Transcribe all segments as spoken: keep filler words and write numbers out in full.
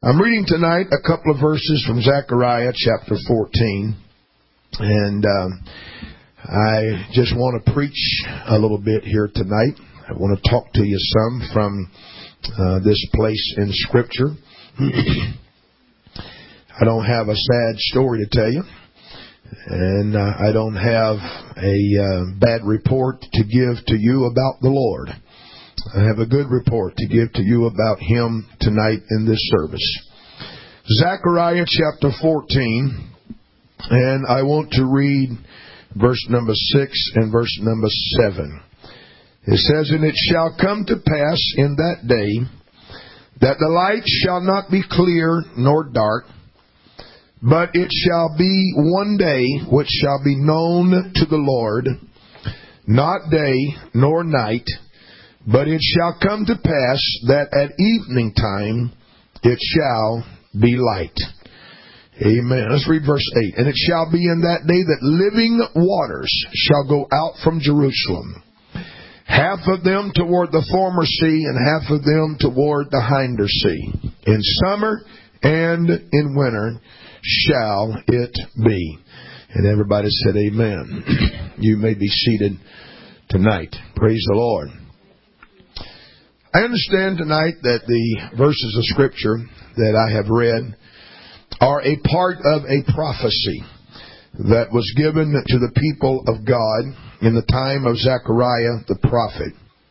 I'm reading tonight a couple of verses from Zechariah chapter fourteen, and um, I just want to preach a little bit here tonight. I want to talk to you some from uh, this place in Scripture. I don't have a sad story to tell you, and uh, I don't have a uh, bad report to give to you about the Lord. I have a good report to give to you about Him tonight in this service. Zechariah chapter fourteen, and I want to read verse number six and verse number seven. It says, "And it shall come to pass in that day that the light shall not be clear nor dark, but it shall be one day which shall be known to the Lord, not day nor night. But it shall come to pass that at evening time it shall be light." Amen. Let's read verse eight. "And it shall be in that day that living waters shall go out from Jerusalem, half of them toward the former sea, and half of them toward the hinder sea. In summer and in winter shall it be." And everybody said amen. You may be seated tonight. Praise the Lord. I understand tonight that the verses of Scripture that I have read are a part of a prophecy that was given to the people of God in the time of Zechariah the prophet.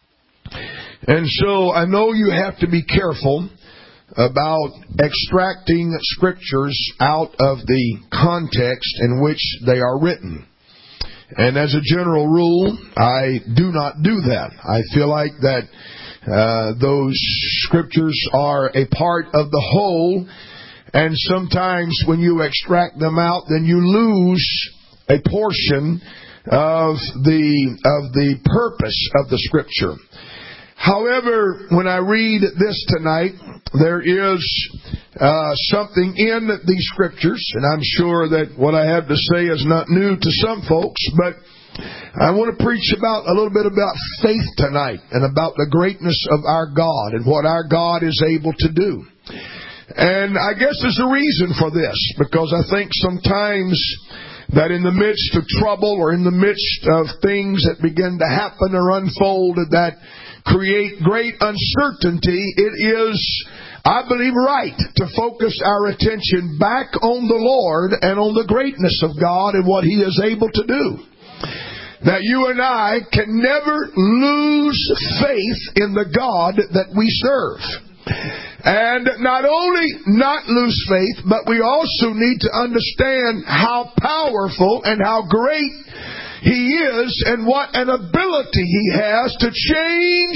And so I know you have to be careful about extracting Scriptures out of the context in which they are written. And as a general rule, I do not do that. I feel like that Uh, those Scriptures are a part of the whole, and sometimes when you extract them out, then you lose a portion of the of the purpose of the Scripture. However, when I read this tonight, there is uh, something in these Scriptures, and I'm sure that what I have to say is not new to some folks, but I want to preach about a little bit about faith tonight and about the greatness of our God and what our God is able to do. And I guess there's a reason for this, because I think sometimes that in the midst of trouble or in the midst of things that begin to happen or unfold that create great uncertainty, it is, I believe, right to focus our attention back on the Lord and on the greatness of God and what He is able to do. That you and I can never lose faith in the God that we serve. And not only not lose faith, but we also need to understand how powerful and how great He is and what an ability He has to change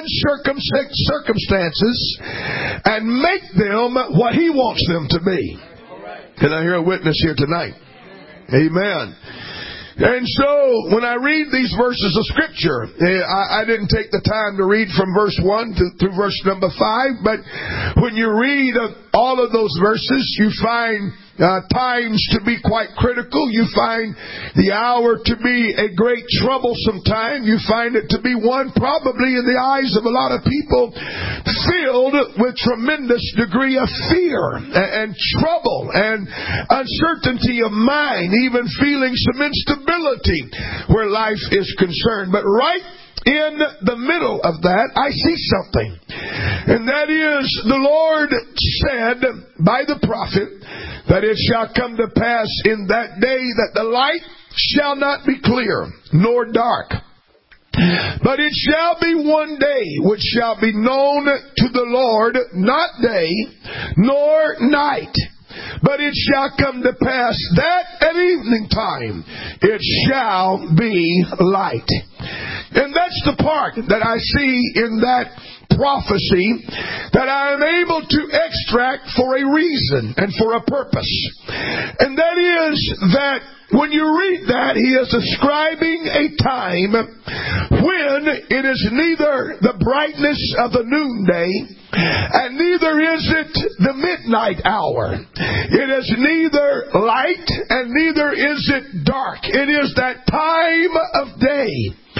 circumstances and make them what He wants them to be. Can I hear a witness here tonight? Amen. And so, when I read these verses of Scripture, I, I didn't take the time to read from verse one to, through verse number five, but when you read all of those verses, you find uh, times to be quite critical. You find the hour to be a great troublesome time. You find it to be one probably in the eyes of a lot of people filled with tremendous degree of fear and, and trouble and uncertainty of mind, even feeling some instability where life is concerned. But right in the middle of that, I see something. And that is, the Lord said by the prophet that it shall come to pass in that day that the light shall not be clear nor dark, but it shall be one day which shall be known to the Lord, not day nor night. But it shall come to pass that at evening time it shall be light. And that's the part that I see in that prophecy that I am able to extract for a reason and for a purpose. And that is that when you read that, He is describing a time when it is neither the brightness of the noonday and neither is it the midnight hour. It is neither light and neither is it dark. It is that time of day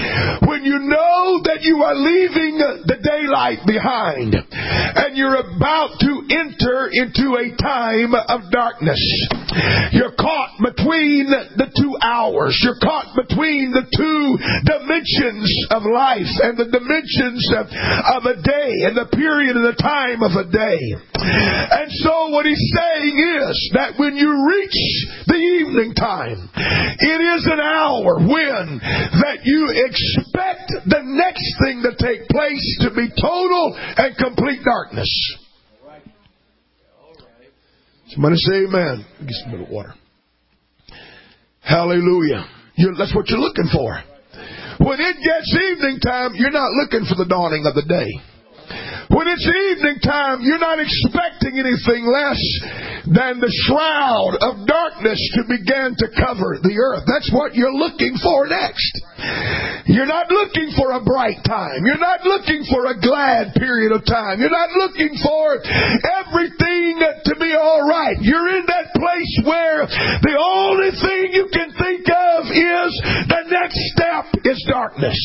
When you know that you are leaving the daylight behind and you're about to enter into a time of darkness. You're caught between the two hours. You're caught between the two dimensions of life and the dimensions of, of a day and the period and the time of a day. And so what he's saying is that when you reach the evening time, it is an hour when that you expect the next thing to take place to be total and complete darkness. Somebody say amen. Get some bit of water. Hallelujah. You're, that's what you're looking for. When it gets evening time, you're not looking for the dawning of the day. When it's evening time, you're not expecting anything less than the shroud of darkness to begin to cover the earth. That's what you're looking for next. You're not looking for a bright time. You're not looking for a glad period of time. You're not looking for everything to be all right. You're in that place where the only thing you can think of is the next step is darkness.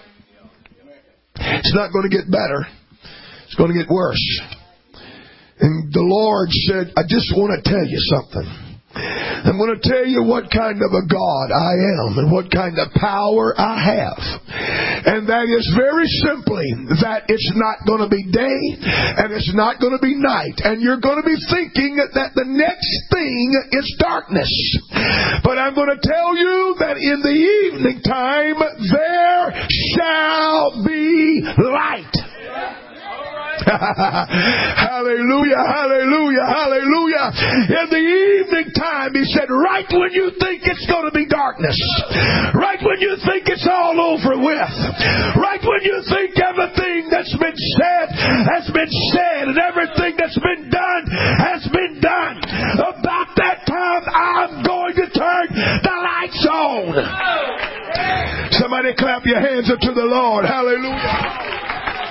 It's not going to get better. It's going to get worse. And the Lord said, I just want to tell you something. I'm going to tell you what kind of a God I am and what kind of power I have. And that is very simply that it's not going to be day and it's not going to be night. And you're going to be thinking that the next thing is darkness. But I'm going to tell you that in the evening time there shall be light. Hallelujah, hallelujah, hallelujah. In the evening time, he said, right when you think it's going to be darkness, right when you think it's all over with, right when you think everything that's been said has been said and everything that's been done has been done, about that time I'm going to turn the lights on. Somebody clap your hands up to the Lord. Hallelujah.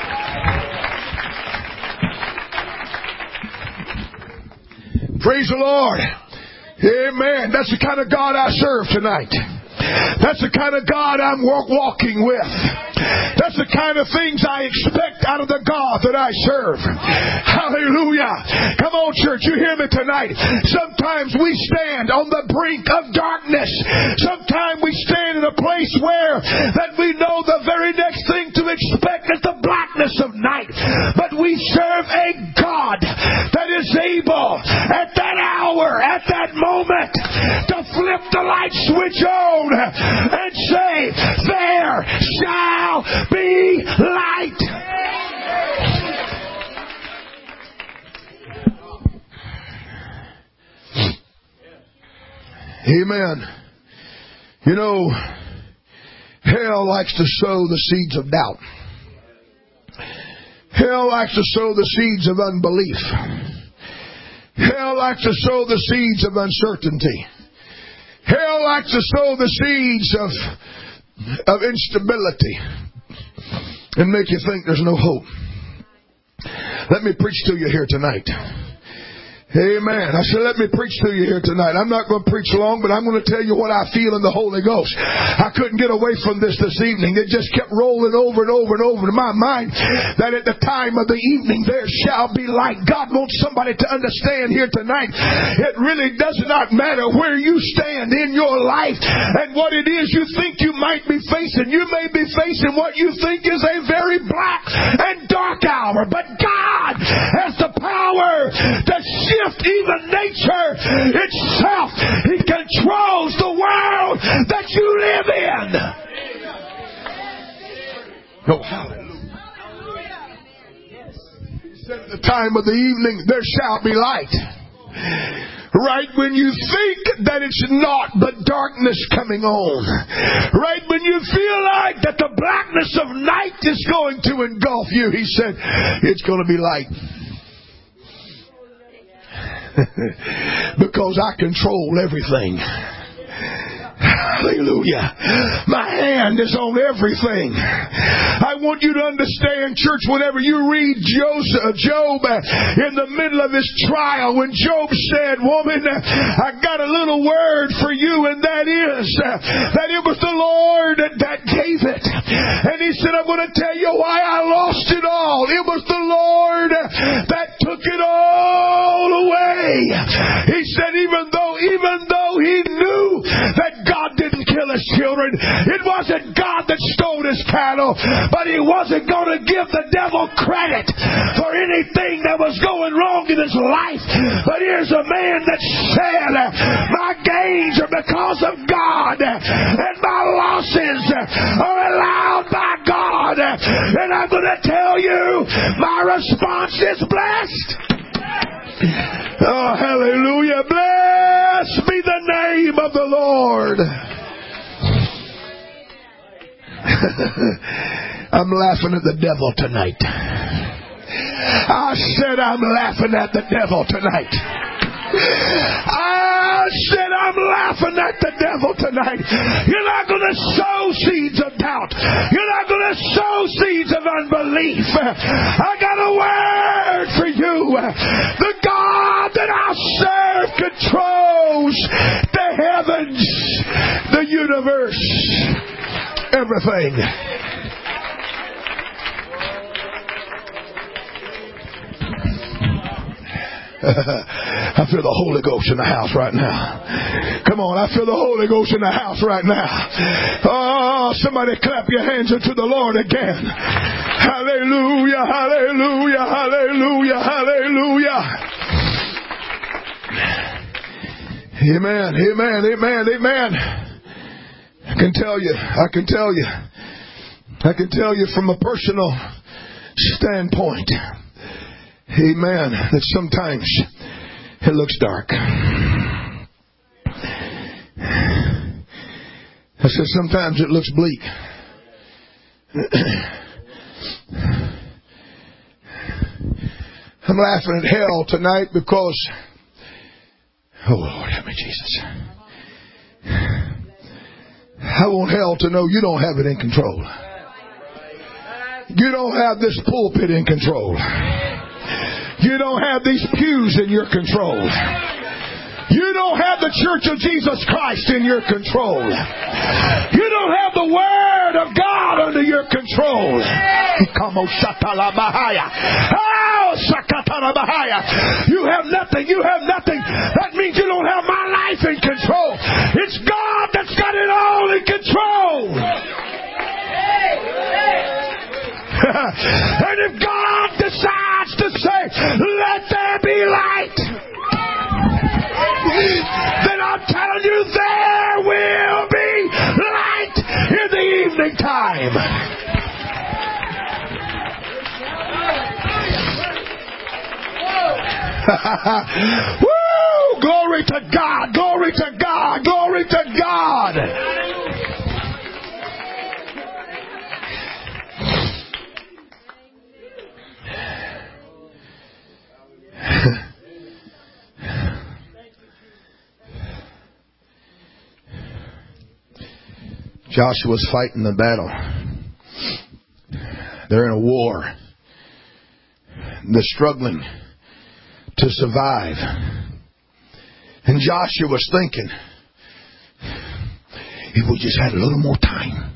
Praise the Lord. Amen. That's the kind of God I serve tonight. That's the kind of God I'm walking with. That's the kind of things I expect out of the God that I serve. Hallelujah. Come on, church, you hear me tonight. Sometimes we stand on the brink of darkness. Sometimes we stand in a place where that we know the very next thing to expect is the blackness of night. But we serve a God that is able at that hour, at that moment, to flip the light switch on and say, there shall be light. Amen. You know, hell likes to sow the seeds of doubt. Hell likes to sow the seeds of unbelief. Hell likes to sow the seeds of uncertainty. Hell likes to sow the seeds of, of instability and make you think there's no hope. Let me preach to you here tonight. Amen. I said, let me preach to you here tonight. I'm not going to preach long, but I'm going to tell you what I feel in the Holy Ghost. I couldn't get away from this this evening. It just kept rolling over and over and over to my mind that at the time of the evening there shall be light. God wants somebody to understand here tonight. It really does not matter where you stand in your life and what it is you think you might be facing. You may be facing what you think is a very black and dark hour, but God has the power to shift even nature itself. He controls the world that you live in. Oh, hallelujah. He said at the time of the evening there shall be light. Right when you think that it's not but darkness coming on. Right when you feel like that the blackness of night is going to engulf you, he said, it's going to be light. Because I control everything. Hallelujah. My hand is on everything. I want you to understand, church, whenever you read Joseph, Job in the middle of his trial, when Job said, woman, I got a little word for you, and that is that it was the Lord that gave it. And he said, I'm going to tell you why I lost it all. It was the Lord that took it all away. He said, even though, even though he knew that God didn't kill his children, it wasn't God that stole his cattle, but he wasn't going to give the devil credit for anything that was going wrong in his life. But here's a man that said, my gains are because of God, and my losses are allowed by God. And I'm going to tell you, my response is blessed. Oh, hallelujah. Blessed be the name of the Lord. I'm laughing at the devil tonight. I said I'm laughing at the devil tonight. I said I'm laughing at the devil tonight. You're not going to sow seeds of doubt. You're not going to sow seeds of unbelief. I got a word for you. The God that I serve controls the heavens, the universe, everything. I feel the Holy Ghost in the house right now. Come on, I feel the Holy Ghost in the house right now. Oh, somebody clap your hands unto the Lord again. Hallelujah, hallelujah, hallelujah, hallelujah. Amen, amen, amen, amen. I can tell you, I can tell you, I can tell you from a personal standpoint, amen, that sometimes it looks dark. I said sometimes it looks bleak. I'm laughing at hell tonight because, oh Lord, help me, Jesus. I want hell to know you don't have it in control. You don't have this pulpit in control. You don't have these pews in your control. You don't have the Church of Jesus Christ in your control. You don't have the Word of God under your control. You have nothing. You have nothing. That means you don't have my life in control. It's God that's got it all in control. And if God decides to say, let there be light, then I'm telling you there will be light in the evening time. Woo! Glory to God, glory to God, glory to God. Joshua's fighting the battle. They're in a war. They're struggling to survive. And Joshua's thinking, if we just had a little more time.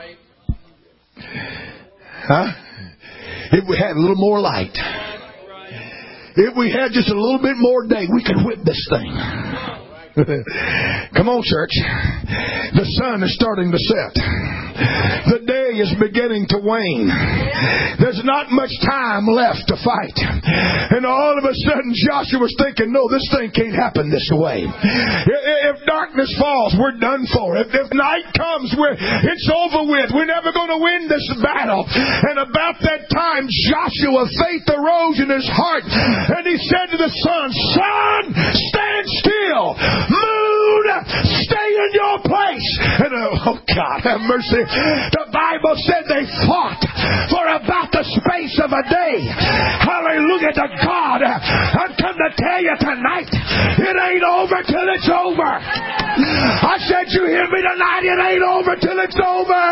Huh? If we had a little more light. If we had just a little bit more day, we could whip this thing. Come on, church. The sun is starting to set. The day is beginning to wane. There's not much time left to fight. And all of a sudden, Joshua's thinking, no, this thing can't happen this way. If darkness falls, we're done for. If, if night comes, we're, it's over with. We're never going to win this battle. And about that time, Joshua, faith arose in his heart. And he said to the sun, Sun, stand still. Moon, stay in your place. And, uh, oh, God, have mercy. The Bible said they fought for about the space of a day. Hallelujah to God. I've come to tell you tonight, it ain't over till it's over. I said, you hear me tonight? It ain't over till it's over.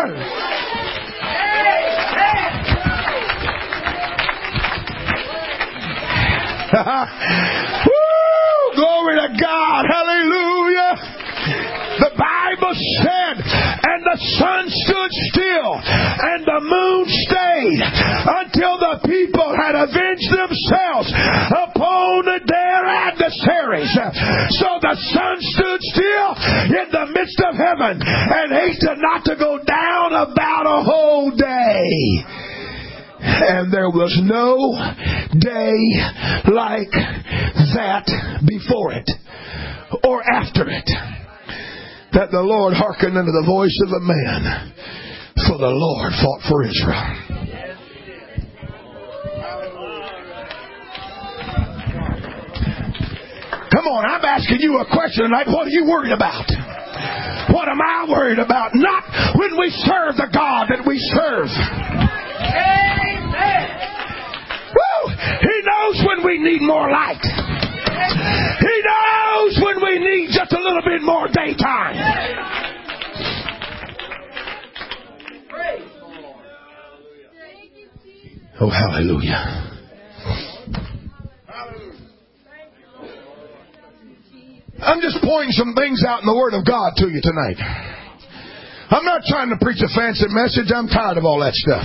Woo! Glory to God. Hallelujah. The Bible said, and the sun stood still, and the moon stayed, until the people had avenged themselves upon their adversaries. So the sun stood still in the midst of heaven, and hasted not to go down about a whole day. And there was no day like that before it or after it, that the Lord hearkened unto the voice of a man, for the Lord fought for Israel. Come on, I'm asking you a question tonight. What are you worried about? What am I worried about? Not when we serve the God that we serve. Amen. Woo! He knows when we need more light. He knows when we need just a little bit more daytime. Oh, hallelujah. I'm just pointing some things out in the Word of God to you tonight. I'm not trying to preach a fancy message. I'm tired of all that stuff.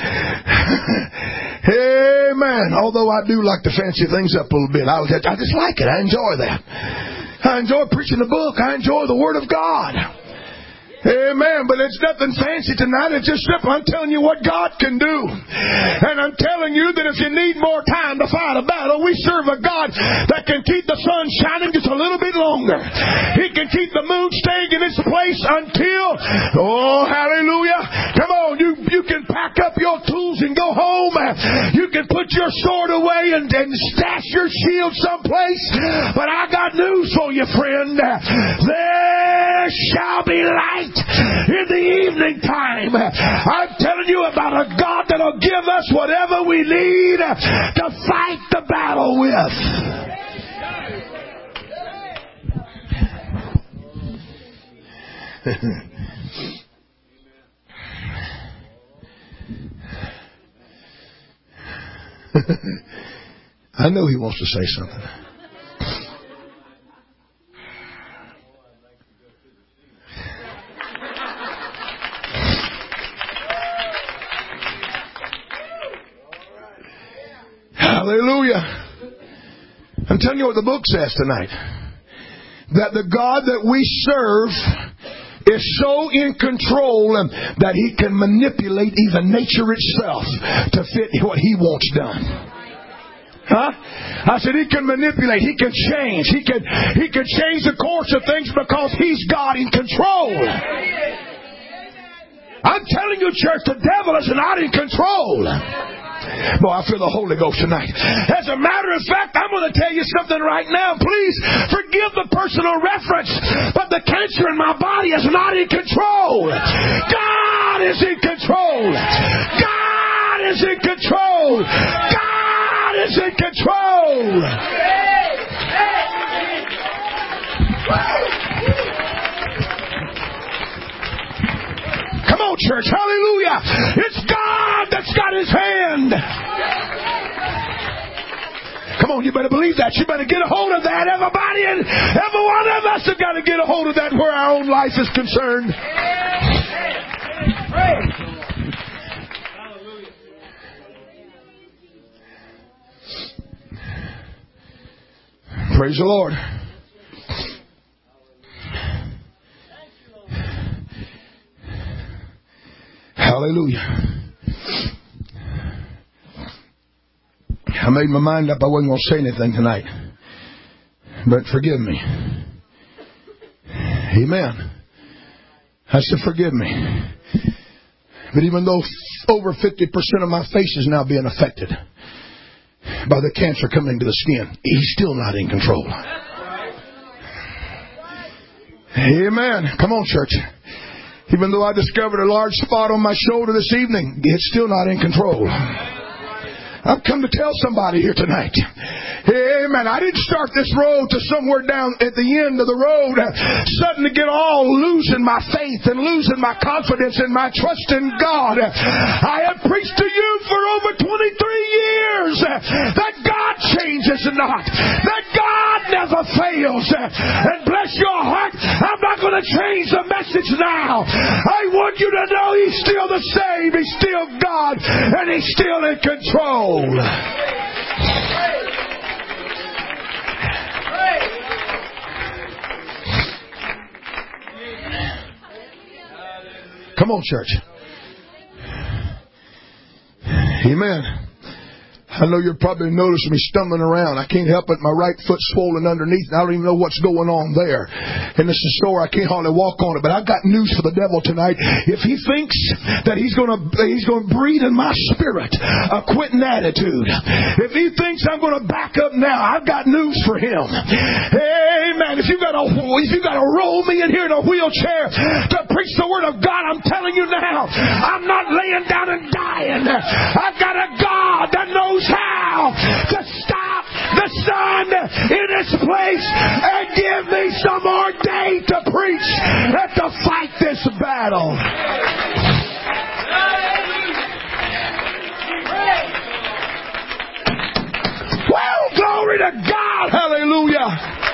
Amen. Although I do like to fancy things up a little bit. I, I just like it. I enjoy that. I enjoy preaching the book. I enjoy the Word of God. Amen. But it's nothing fancy tonight. It's just simple. I'm telling you what God can do. And I'm telling you that if you need more time to fight a battle, we serve a God that can keep the sun shining just a little bit longer. He can keep the moon staying in its place until, oh, hallelujah. Come on, you, you can pack up your tools and go home. You can put your sword away and, and stash your shield someplace. But I got news for you, friend. There shall be light in the evening time. I'm telling you about a God that'll give us whatever we need to fight the battle with. I know he wants to say something. Hallelujah. I'm telling you what the book says tonight. That the God that we serve is so in control that He can manipulate even nature itself to fit what He wants done. Huh? I said He can manipulate. He can change. He can, he can change the course of things because He's God in control. I'm telling you, church, the devil is not in control. Boy, I feel the Holy Ghost tonight. As a matter of fact, I'm going to tell you something right now. Please forgive the personal reference, but the cancer in my body is not in control. God is in control. God is in control. God is in control. Come on, church. Hallelujah. It's God that's got His hand. Come on, you better believe that. You better get a hold of that. Everybody and every one of us have got to get a hold of that where our own life is concerned. Praise the Lord. Hallelujah. I made my mind up I wasn't going to say anything tonight. But forgive me. Amen. I said forgive me. But even though over fifty percent of my face is now being affected by the cancer coming to the skin, He's still not in control. Amen. Come on, church. Even though I discovered a large spot on my shoulder this evening, it's still not in control. I've come to tell somebody here tonight. Amen. I didn't start this road to somewhere down at the end of the road, suddenly get all losing my faith and losing my confidence and my trust in God. I have preached to you for over twenty-three years that God changes not, that God never fails. And bless your heart, I'm not going to change the message now. I want you to know He's still the same. He's still God, and He's still in control. Come on, church. Amen. I know you're probably noticing me stumbling around. I can't help it. My right foot's swollen underneath, and I don't even know what's going on there. And this is sore. I can't hardly walk on it. But I've got news for the devil tonight. If he thinks that he's going to he's going to breathe in my spirit a quitting attitude, if he thinks I'm going to back up now, I've got news for him. Amen. If you got to if you got to roll me in here in a wheelchair to preach the word of God, I'm telling you now, I'm not laying down and dying. I've got a God that knows how to stop the sun in its place and give me some more day to preach and to fight this battle. Well, glory to God. Hallelujah.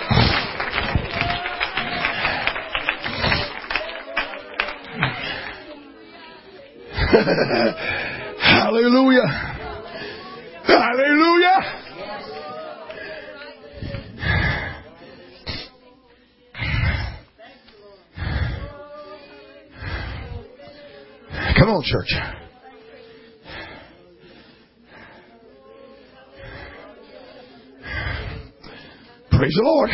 Hallelujah. Hallelujah. Come on, church. Praise the Lord.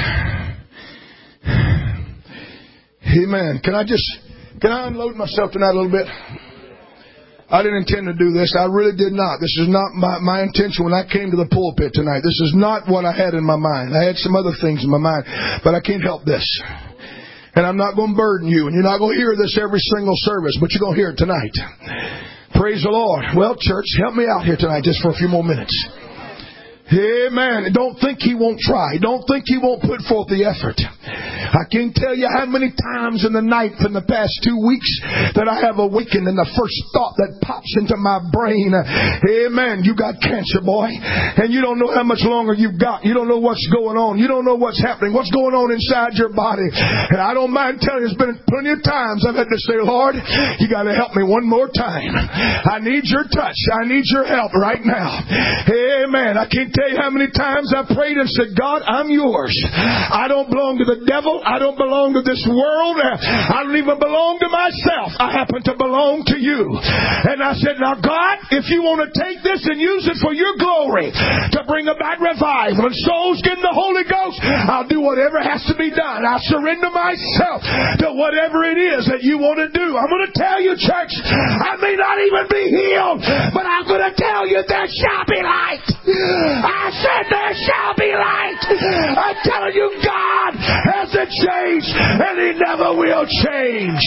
Amen. Can I just, can I unload myself tonight a little bit? I didn't intend to do this. I really did not. This is not my, my intention when I came to the pulpit tonight. This is not what I had in my mind. I had some other things in my mind, but I can't help this. And I'm not going to burden you, and you're not going to hear this every single service, but you're going to hear it tonight. Praise the Lord. Well, church, help me out here tonight just for a few more minutes. Amen. Don't think He won't try. Don't think He won't put forth the effort. I can't tell you how many times in the night in the past two weeks that I have awakened and the first thought that pops into my brain, amen, you got cancer, boy. And you don't know how much longer you've got. You don't know what's going on. You don't know what's happening. What's going on inside your body. And I don't mind telling you, there's been plenty of times I've had to say, Lord, you got to help me one more time. I need your touch. I need your help right now. Amen. I can't tell you how many times I've prayed and said, God, I'm yours. I don't belong to the devil. I don't belong to this world. I don't even belong to myself. I happen to belong to you. And I said, now God, if you want to take this and use it for your glory to bring about revival and souls get in the Holy Ghost, I'll do whatever has to be done. I surrender myself to whatever it is that you want to do. I'm going to tell you, church, I may not even be healed, but I'm going to tell you there shall be light. I said there shall be light. I'm telling you, God hasn't changed, and He never will change.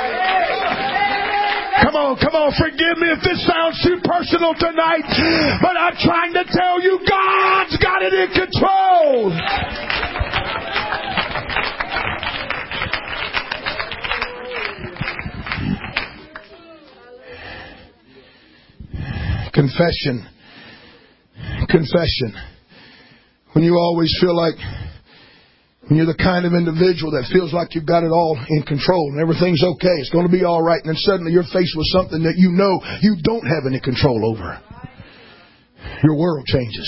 Come on, come on, forgive me if this sounds too personal tonight, but I'm trying to tell you, God's got it in control. Confession. Confession. When you always feel like, when you're the kind of individual that feels like you've got it all in control and everything's okay, it's going to be all right, and then suddenly you're faced with something that you know you don't have any control over. Your world changes.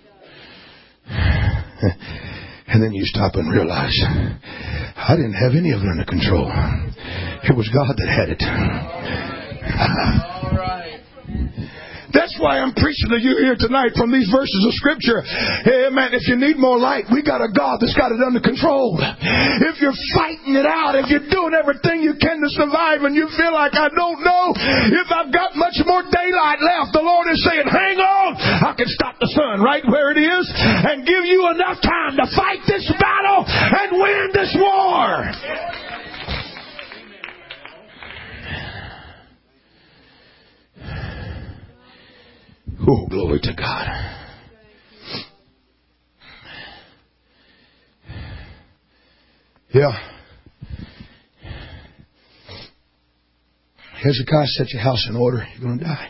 And then you stop and realize, I didn't have any of it under control. It was God that had it. All right. That's why I'm preaching to you here tonight from these verses of Scripture. Amen. If you need more light, we got a God that's got it under control. If you're fighting it out, if you're doing everything you can to survive and you feel like, I don't know if I've got much more daylight left, the Lord is saying, hang on. I can stop the sun right where it is and give you enough time to fight this battle and win this war. Glory to God. Yeah. Hezekiah, set your house in order. You're going to die.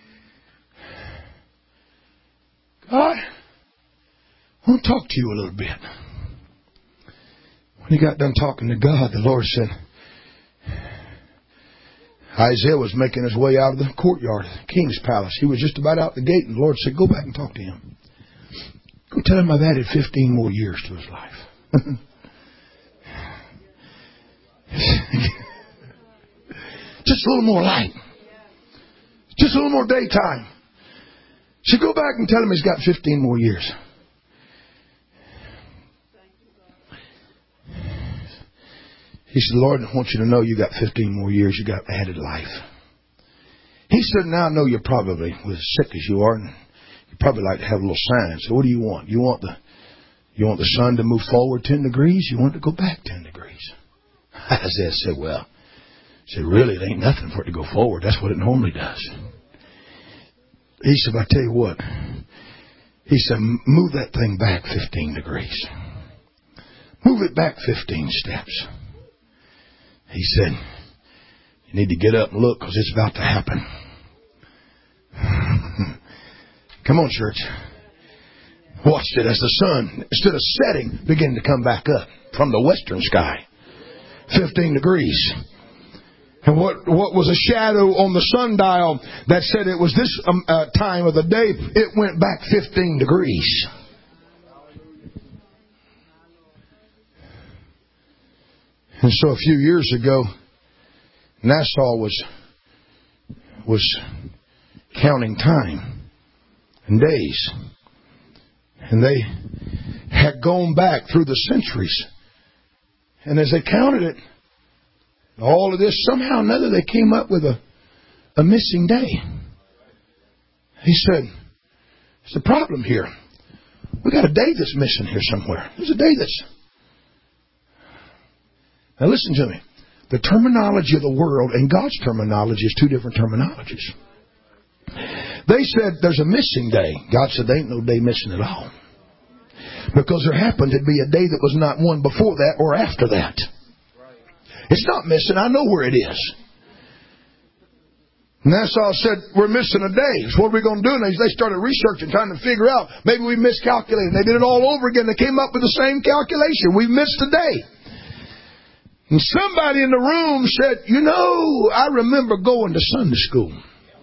God, I want to talk to you a little bit. When he got done talking to God, the Lord said, Isaiah was making his way out of the courtyard of the king's palace. He was just about out the gate, and the Lord said, go back and talk to him. Go tell him I've added fifteen more years to his life. Just a little more light. Just a little more daytime. So go back and tell him he's got fifteen more years. He said, Lord, I want you to know you got fifteen more years. You got added life. He said, now I know you're probably as sick as you are, and you probably like to have a little sign. So what do you want? You want the you want the sun to move forward ten degrees? You want it to go back ten degrees? Isaiah said, well, he said, really, it ain't nothing for it to go forward. That's what it normally does. He said, I tell you what. He said, move that thing back fifteen degrees. Move it back fifteen steps. He said, you need to get up and look because it's about to happen. Come on, church. Watched it as the sun, instead of setting, began to come back up from the western sky. fifteen degrees. And what what was a shadow on the sundial that said it was this um, uh, time of the day, it went back fifteen degrees. And so a few years ago, Nassau was was counting time and days. And they had gone back through the centuries. And as they counted it, all of this, somehow or another, they came up with a, a missing day. He said, there's a problem here. We got a day that's missing here somewhere. There's a day that's... Now listen to me. The terminology of the world and God's terminology is two different terminologies. They said there's a missing day. God said there ain't no day missing at all. Because there happened to be a day that was not one before that or after that. It's not missing. I know where it is. Nassau said, we're missing a day. So what are we going to do? And they started researching, trying to figure out. Maybe we miscalculated. They did it all over again. They came up with the same calculation. We missed a day. And somebody in the room said, you know, I remember going to Sunday school.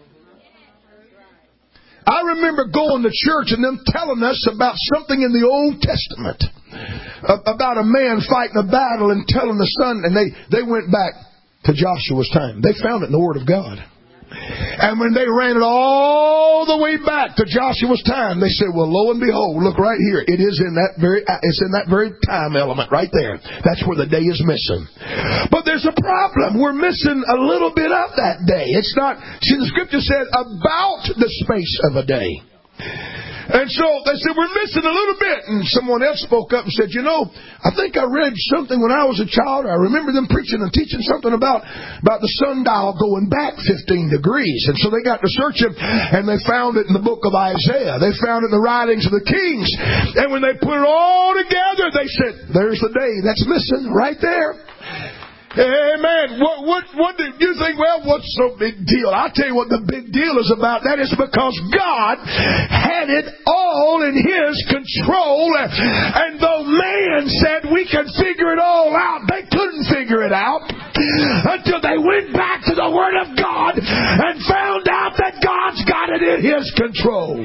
I remember going to church and them telling us about something in the Old Testament. About a man fighting a battle and telling the son. And they, they went back to Joshua's time. They found it in the Word of God. And when they ran it all the way back to Joshua's time, they said, well, lo and behold, look right here. It is in that very, it's in that very time element right there. That's where the day is missing. But there's a problem. We're missing a little bit of that day. It's not, see, the scripture said about the space of a day. And so they said, we're missing a little bit. And someone else spoke up and said, you know, I think I read something when I was a child. I remember them preaching and teaching something about, about the sundial going back fifteen degrees. And so they got to searching and they found it in the book of Isaiah. They found it in the writings of the kings. And when they put it all together, they said, there's the day that's missing right there. Amen. What, what, what do you think? Well, what's so big deal? I'll tell you what the big deal is about. That is because God had it all in His control. And though man said we can figure it all out, they couldn't figure it out until they went back to the Word of God and found out that God's got it in His control.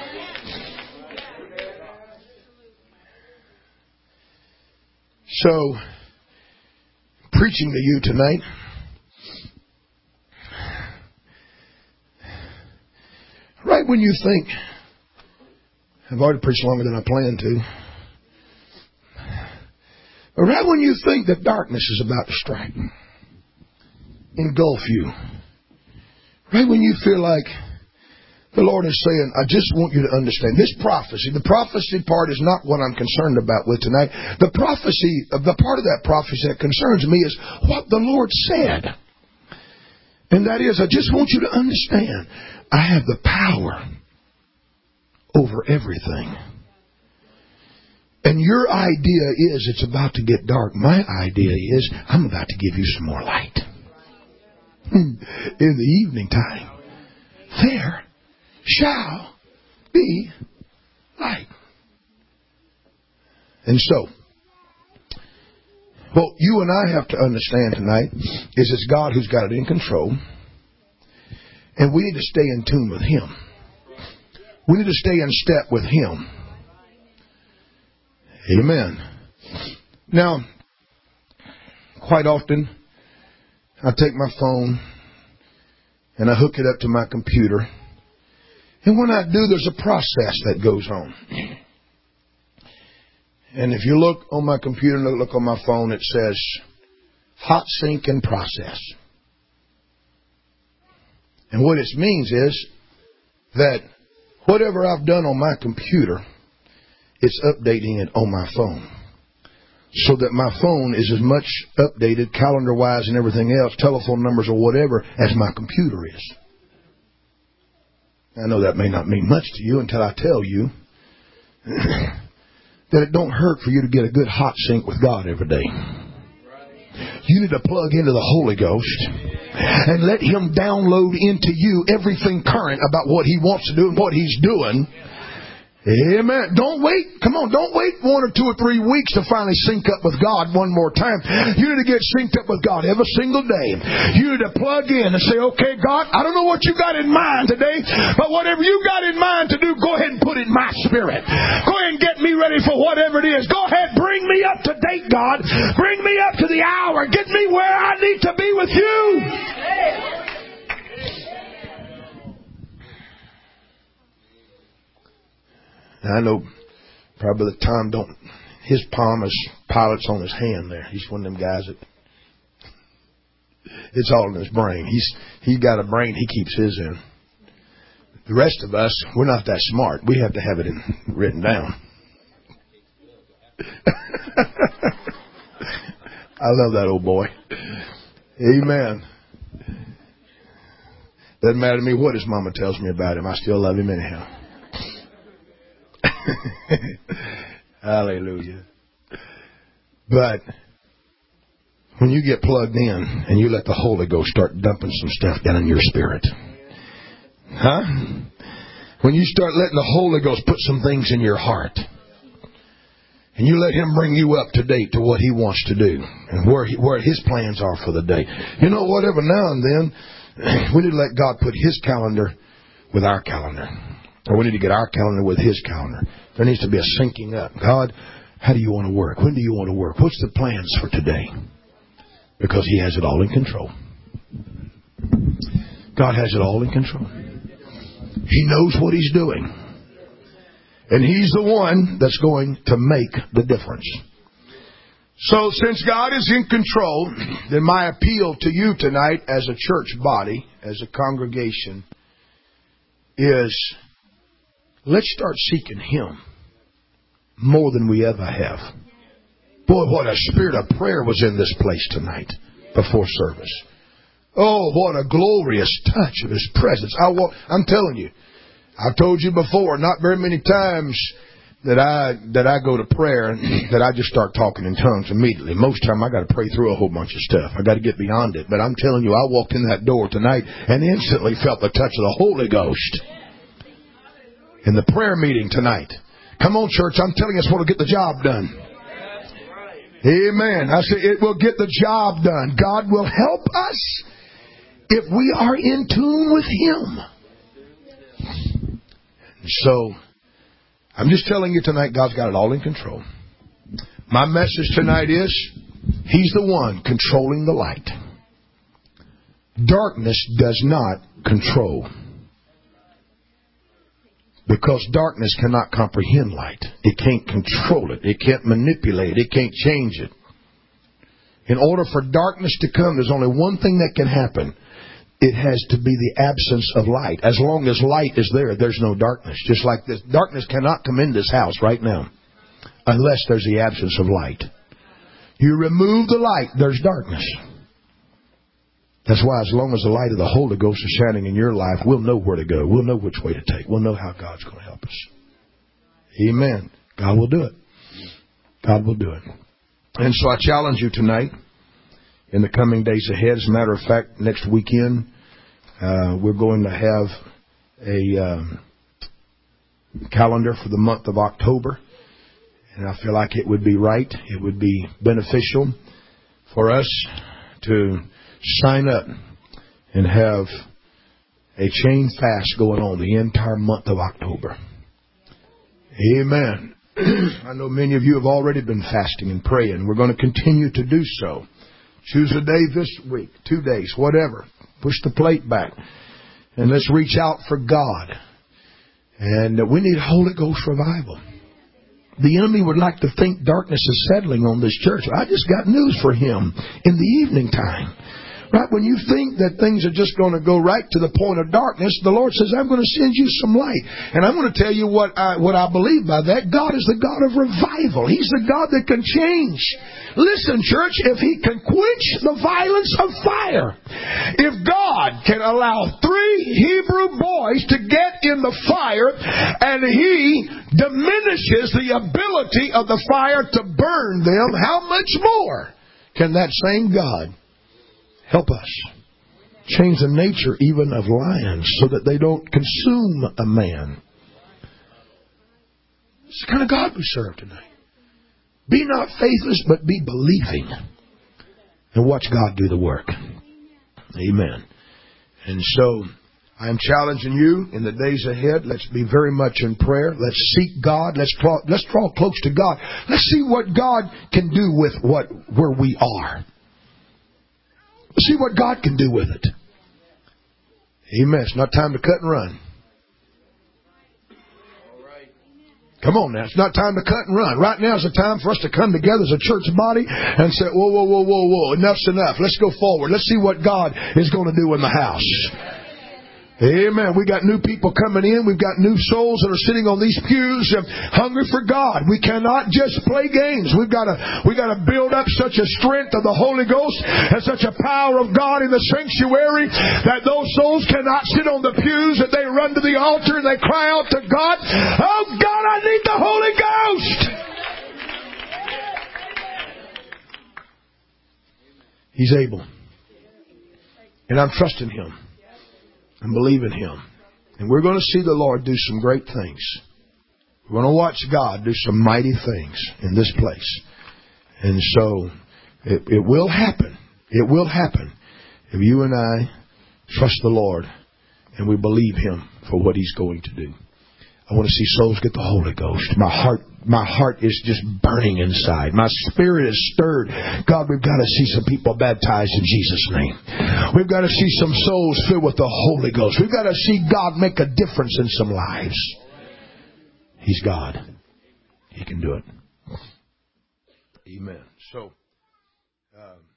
So, preaching to you tonight, right when you think, I've already preached longer than I planned to, but right when you think that darkness is about to strike, engulf you, right when you feel like the Lord is saying, I just want you to understand this prophecy. The prophecy part is not what I'm concerned about with tonight. The prophecy, the part of that prophecy that concerns me is what the Lord said. And that is, I just want you to understand, I have the power over everything. And your idea is it's about to get dark. My idea is I'm about to give you some more light. In the evening time, there shall be light. And so, what you and I have to understand tonight is it's God who's got it in control. And we need to stay in tune with Him. We need to stay in step with Him. Amen. Now, quite often, I take my phone and I hook it up to my computer. And when I do, there's a process that goes on. And if you look on my computer and look on my phone, it says hot sync and process. And what it means is that whatever I've done on my computer, it's updating it on my phone. So that my phone is as much updated calendar-wise and everything else, telephone numbers or whatever, as my computer is. I know that may not mean much to you until I tell you that it don't hurt for you to get a good hot sync with God every day. You need to plug into the Holy Ghost and let Him download into you everything current about what He wants to do and what He's doing. Amen. Don't wait. Come on. Don't wait one or two or three weeks to finally sync up with God one more time. You need to get synced up with God every single day. You need to plug in and say, okay, God, I don't know what you got in mind today, but whatever you got in mind to do, go ahead and put it in my spirit. Go ahead and get me ready for whatever it is. Go ahead. Bring me up to date, God. Bring me up to the hour. Get me where I need to be with you. I know probably the Tom don't, his palm is Pilot's on his hand there. He's one of them guys that, it's all in his brain. He's, he's got a brain, he keeps his in. The rest of us, we're not that smart. We have to have it in, written down. I love that old boy. Amen. Doesn't matter to me what his mama tells me about him. I still love him anyhow. Hallelujah. But when you get plugged in and you let the Holy Ghost start dumping some stuff down in your spirit, huh? When you start letting the Holy Ghost put some things in your heart, and you let Him bring you up to date to what He wants to do and where he, where His plans are for the day. You know what? Every now and then, we need to let God put His calendar with our calendar. Or we need to get our calendar with His calendar. There needs to be a syncing up. God, how do you want to work? When do you want to work? What's the plans for today? Because He has it all in control. God has it all in control. He knows what He's doing. And He's the one that's going to make the difference. So since God is in control, then my appeal to you tonight as a church body, as a congregation, is let's start seeking Him more than we ever have. Boy, what a spirit of prayer was in this place tonight before service. Oh, what a glorious touch of His presence. I walk, I'm telling you, I've told you before, not very many times that I that I go to prayer that I just start talking in tongues immediately. Most of the time I got to pray through a whole bunch of stuff. I got to get beyond it. But I'm telling you, I walked in that door tonight and instantly felt the touch of the Holy Ghost in the prayer meeting tonight. Come on, church. I'm telling you, it's what'll get the job done. Amen. I say it will get the job done. God will help us if we are in tune with Him. So, I'm just telling you tonight, God's got it all in control. My message tonight is, He's the one controlling the light. Darkness does not control. Because darkness cannot comprehend light. It can't control it. It can't manipulate it. It can't change it. In order for darkness to come, there's only one thing that can happen. It has to be the absence of light. As long as light is there, there's no darkness. Just like this. Darkness cannot come in this house right now unless there's the absence of light. You remove the light, there's darkness. That's why as long as the light of the Holy Ghost is shining in your life, we'll know where to go. We'll know which way to take. We'll know how God's going to help us. Amen. God will do it. God will do it. And so I challenge you tonight, in the coming days ahead. As a matter of fact, next weekend, uh, we're going to have a um, calendar for the month of October. And I feel like it would be right, it would be beneficial for us to sign up and have a chain fast going on the entire month of October. Amen. I know many of you have already been fasting and praying. We're going to continue to do so. Choose a day this week, two days, whatever. Push the plate back. And let's reach out for God. And we need Holy Ghost revival. The enemy would like to think darkness is settling on this church. I just got news for him in the evening time. Right when you think that things are just going to go right to the point of darkness, the Lord says, I'm going to send you some light. And I'm going to tell you what I, what I believe by that. God is the God of revival. He's the God that can change. Listen, church, if He can quench the violence of fire, if God can allow three Hebrew boys to get in the fire and He diminishes the ability of the fire to burn them, how much more can that same God help us change the nature even of lions so that they don't consume a man? It's the kind of God we serve tonight. Be not faithless, but be believing. And watch God do the work. Amen. And so, I'm challenging you in the days ahead. Let's be very much in prayer. Let's seek God. Let's draw, let's draw close to God. Let's see what God can do with what where we are. See what God can do with it. Amen. It's not time to cut and run. Come on now. It's not time to cut and run. Right now is the time for us to come together as a church body and say, whoa, whoa, whoa, whoa, whoa. Enough's enough. Let's go forward. Let's see what God is going to do in the house. Amen. We got new people coming in. We've got new souls that are sitting on these pews uh, hungry for God. We cannot just play games. We've got to we got to build up such a strength of the Holy Ghost and such a power of God in the sanctuary that those souls cannot sit on the pews, that they run to the altar and they cry out to God, oh God, I need the Holy Ghost. He's able. And I'm trusting Him. And believe in Him. And we're going to see the Lord do some great things. We're going to watch God do some mighty things in this place. And so, it, it will happen. It will happen if you and I trust the Lord and we believe Him for what He's going to do. I want to see souls get the Holy Ghost. My heart, my heart is just burning inside. My spirit is stirred. God, we've got to see some people baptized in Jesus' name. We've got to see some souls filled with the Holy Ghost. We've got to see God make a difference in some lives. He's God. He can do it. Amen. So, um,